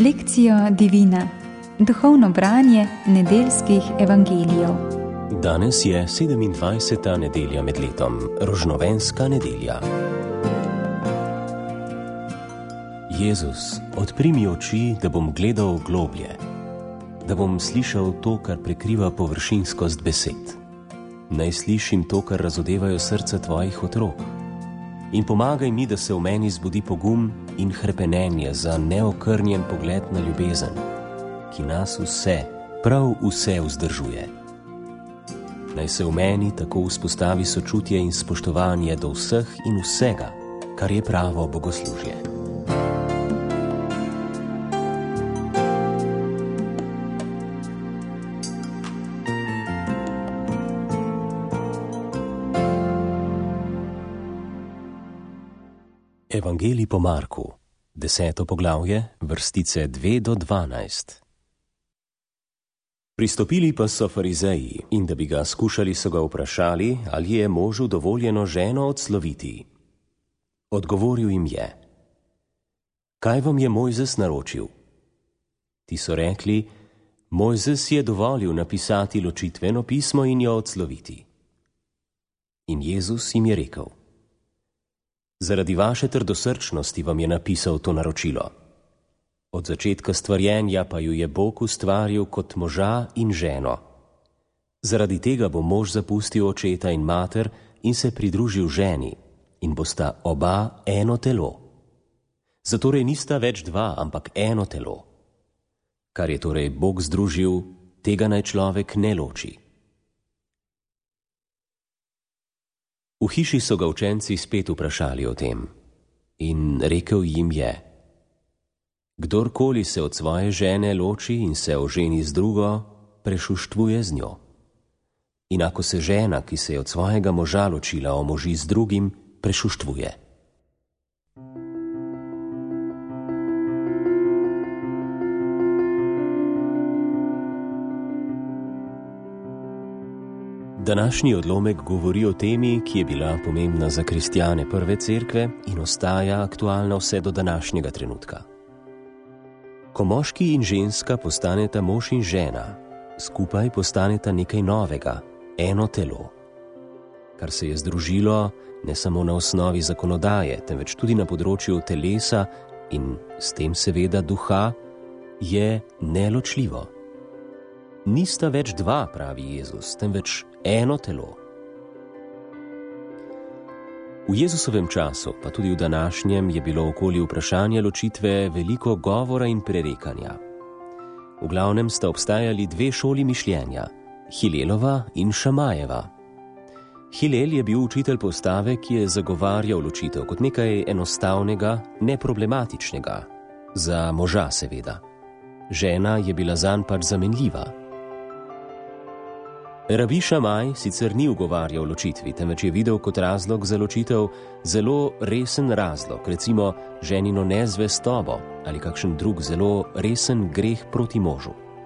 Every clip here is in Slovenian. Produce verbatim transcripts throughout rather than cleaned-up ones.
Lekcijo Divina, duhovno branje nedeljskih evangelijev. Danes je sedemindvajseta nedelja med letom, rožnovenska nedelja. Jezus, odpri mi oči, da bom gledal globlje, da bom slišal to, kar prekriva površinskost besed. Naj slišim to, kar razodevajo srca tvojih otrok. In pomagaj mi, da se v meni zbudi pogum in hrepenenje za neokrnjen pogled na ljubezen, ki nas vse, prav vse vzdržuje. Naj se v meni tako vzpostavi sočutje in spoštovanje do vseh in vsega, kar je pravo bogoslužje. Evangelij po Marku, deseto poglavje, vrstice dve do dvanajst. Pristopili pa so farizeji in da bi ga skušali, so ga vprašali, ali je možu dovoljeno ženo odsloviti. Odgovoril jim je: Kaj vam je Mojzes naročil? Ti so rekli: Mojzes je dovolil napisati ločitveno pismo in jo odsloviti. In Jezus jim je rekel: Zaradi vaše trdosrčnosti vam je napisal to naročilo. Od začetka stvarjenja pa ju je Bog ustvaril kot moža in ženo. Zaradi tega bo mož zapustil očeta in mater in se pridružil ženi in bosta oba eno telo. Zatorej nista več dva, ampak eno telo. Kar je torej Bog združil, tega naj človek ne loči. V hiši so ga učenci spet vprašali o tem in rekel jim je: Kdorkoli se od svoje žene loči in se oženi z drugo, prešuštvuje z njo. In ako se žena, ki se je od svojega moža ločila, omoži z drugim, prešuštvuje. Današnji odlomek govori o temi, ki je bila pomembna za kristjane prve cerkve in ostaja aktualna vse do današnjega trenutka. Ko moški in ženska postaneta mož in žena, skupaj postaneta nekaj novega, eno telo. Kar se je združilo ne samo na osnovi zakonodaje, temveč tudi na področju telesa in s tem seveda duha, je neločljivo. Nista več dva, pravi Jezus, temveč eno telo. V Jezusovem času, pa tudi v današnjem, je bilo okoli vprašanja ločitve veliko govora in prerekanja. V glavnem sta obstajali dve šoli mišljenja, Hilelova in Šamajeva. Hilel je bil učitelj postave, ki je zagovarjal ločitev kot nekaj enostavnega, neproblematičnega, za moža seveda. Žena je bila zanj pač zamenljiva. Rabi Šamaj sicer ni ugovarjal ločitvi, temveč je videl kot razlog za ločitev zelo resen razlog, recimo ženino nezvestobo ali kakšen drug zelo resen greh proti možu.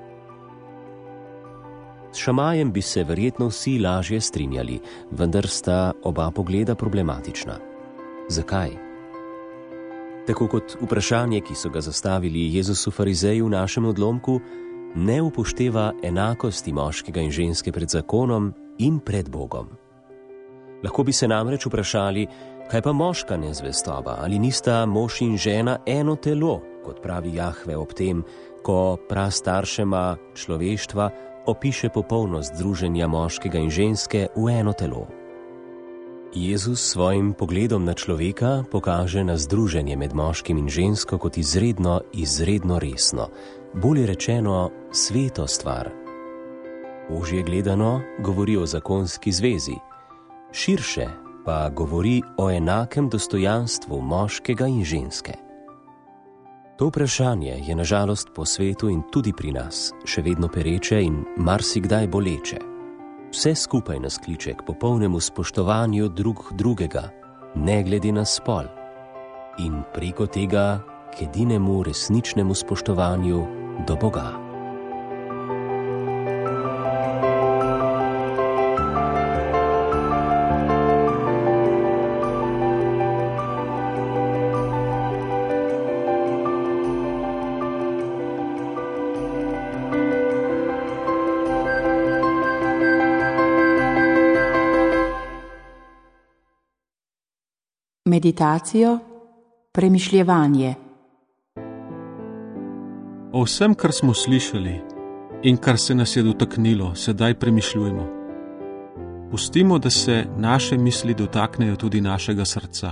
S Šamajem bi se verjetno vsi lažje strinjali, vendar sta oba pogleda problematična. Zakaj? Tako kot vprašanje, ki so ga zastavili Jezusu farizeji v našem odlomku, ne upošteva enakosti moškega in ženske pred zakonom in pred Bogom. Lahko bi se namreč vprašali, kaj pa moška nezvestoba, ali nista mož in žena eno telo, kot pravi Jahve ob tem, ko prastaršema človeštva opiše popolnost združenja moškega in ženske v eno telo. Jezus s svojim pogledom na človeka pokaže na združenje med moškim in žensko kot izredno, izredno resno, bolje rečeno sveto stvar. Ožje gledano govori o zakonski zvezi, širše pa govori o enakem dostojanstvu moškega in ženske. To vprašanje je na žalost po svetu in tudi pri nas še vedno pereče in marsikdaj boleče. Vse skupaj nas kliče k popolnemu spoštovanju drug drugega, ne glede na spol, in preko tega k edinemu resničnemu spoštovanju do Boga. Meditacijo, premišljevanje. O vsem, kar smo slišali in kar se nas je dotaknilo, sedaj premišljujmo. Pustimo, da se naše misli dotaknejo tudi našega srca.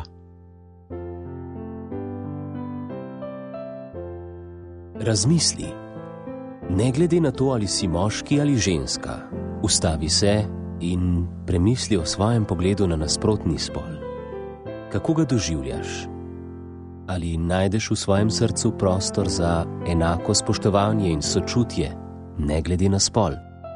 Razmisli. Ne glede na to, ali si moški ali ženska, ustavi se in premisli o svojem pogledu na nasprotni spol. Kako ga doživljaš? Ali najdeš v svojem srcu prostor za enako spoštovanje in sočutje, ne glede na spol?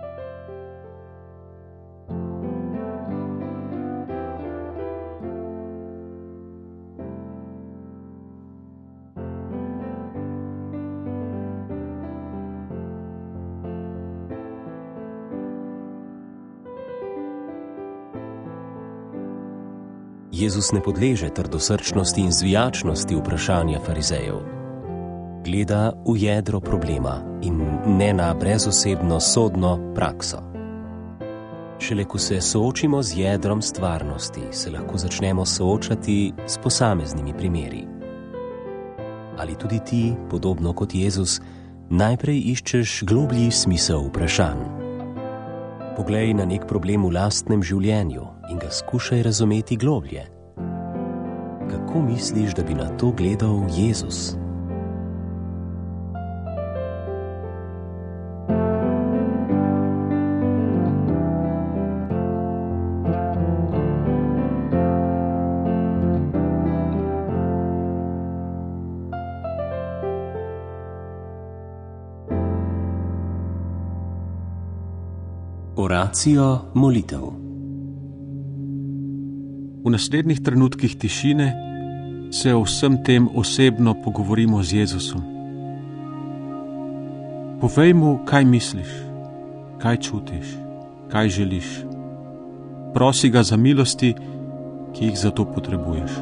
Jezus ne podleže trdosrčnosti in zvijačnosti vprašanja farizejev. Gleda v jedro problema in ne na brezosebno sodno prakso. Šele ko se soočimo z jedrom stvarnosti, se lahko začnemo soočati s posameznimi primeri. Ali tudi ti, podobno kot Jezus, najprej iščeš globlji smisel vprašanj? Poglej na nek problem v lastnem življenju in ga skušaj razumeti globlje. Kako misliš, da bi na to gledal Jezus? Oracijo molitev. V naslednjih trenutkih tišine se o vsem tem osebno pogovorimo z Jezusom. Povej mu, kaj misliš, kaj čutiš, kaj želiš. Prosi ga za milosti, ki jih za to potrebuješ.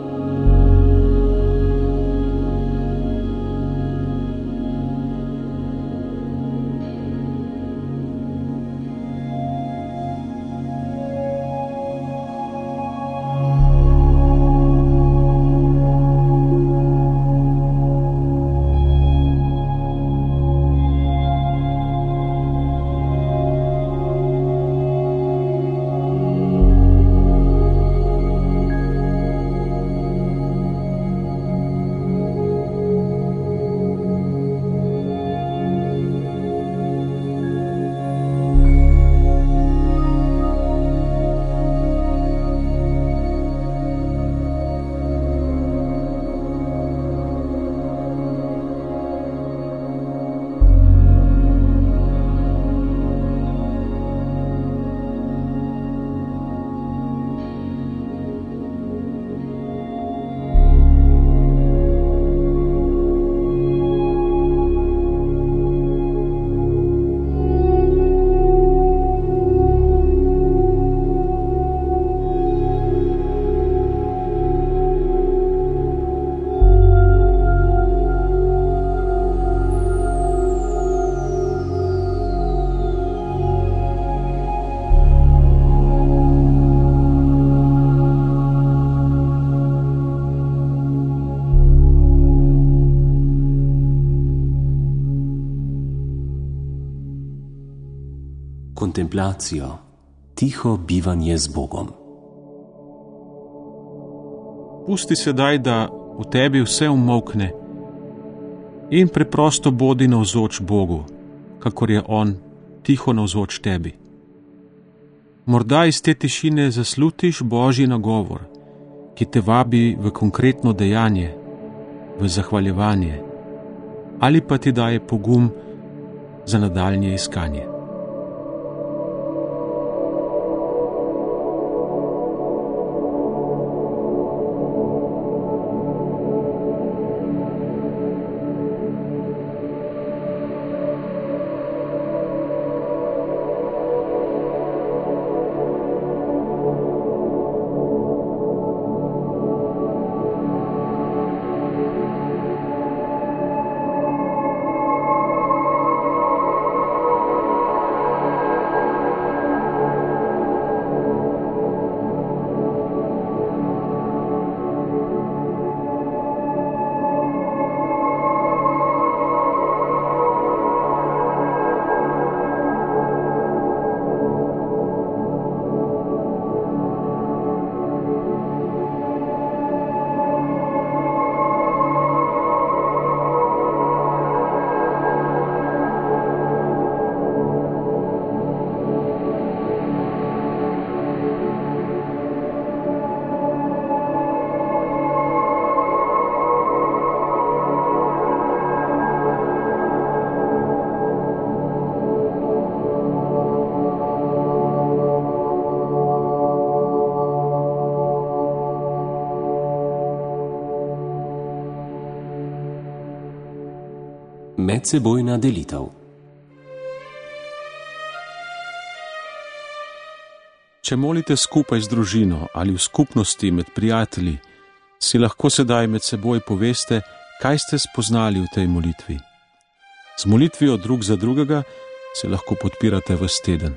Kontemplacijo, tiho bivanje z Bogom. Pusti sedaj, da v tebi vse umolkne in preprosto bodi navzoč Bogu, kakor je On tiho navzoč tebi. Morda iz te tišine zaslutiš Božji nagovor, ki te vabi v konkretno dejanje, v zahvaljevanje, ali pa ti daje pogum za nadaljnje iskanje. Medsebojna delitev. Če molite skupaj z družino ali v skupnosti med prijatelji, si lahko sedaj med seboj poveste, kaj ste spoznali v tej molitvi. Z molitvijo drug za drugega se lahko podpirate ves teden.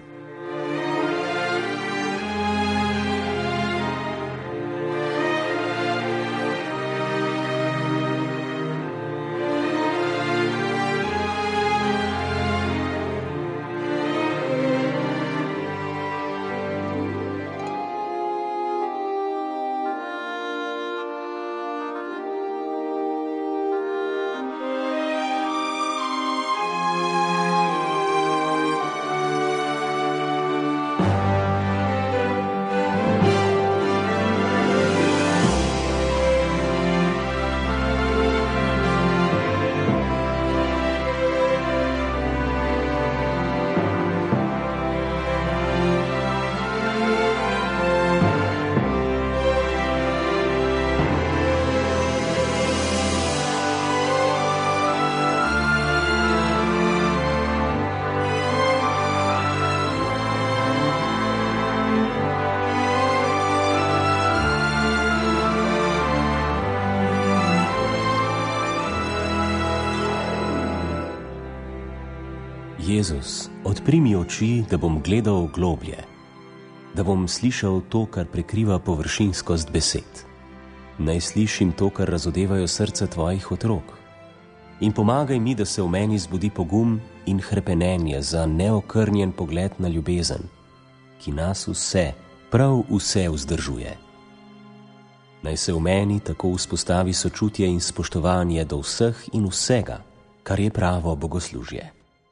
Jezus, odpri mi oči, da bom gledal globlje, da bom slišal to, kar prekriva površinskost besed. Naj slišim to, kar razodevajo srca tvojih otrok. In pomagaj mi, da se v meni zbudi pogum in hrepenenje za neokrnjen pogled na ljubezen, ki nas vse, prav vse vzdržuje. Naj se v meni tako vzpostavi sočutje in spoštovanje do vseh in vsega, kar je pravo bogoslužje.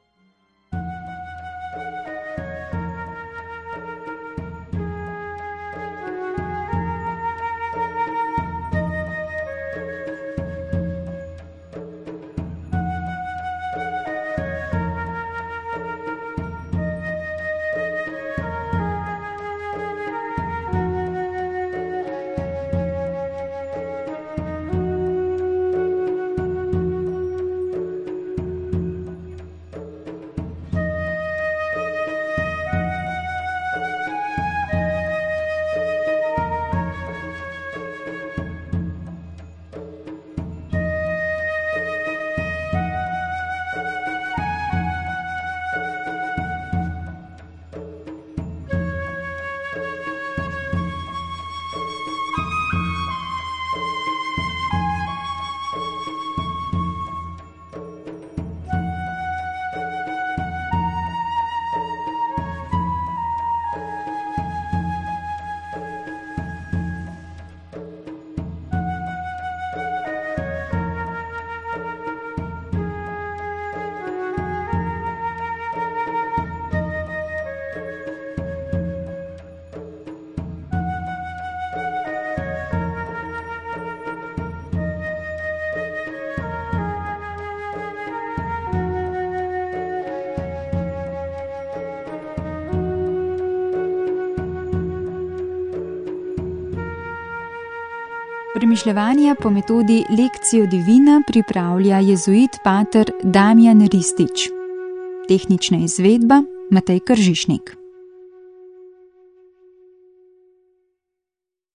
Premišljevanja po metodi Lectio Divina pripravlja jezuit pater Damjan Ristić. Tehnična izvedba Matej Kržišnik.